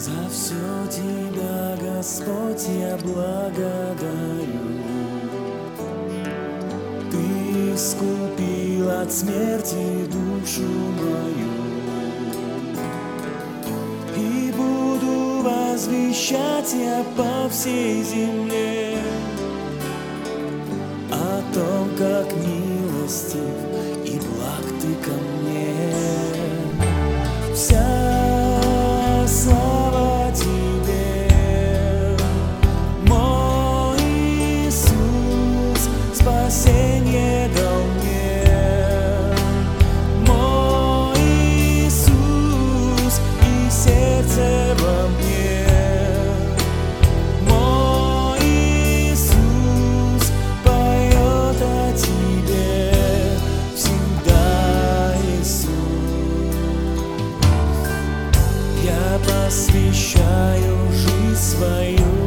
За все Тебя, Господь, я благодарю. Ты искупил от смерти душу мою, и буду возвещать я по всей земле о том, как милостив и благ Ты ко мне. Вся слава Тебе, мой Иисус, спасение дал мне. Мой Иисус и сердце во мне. Мой Иисус поет о Тебе всегда, Иисус. Я посвящаю жизнь свою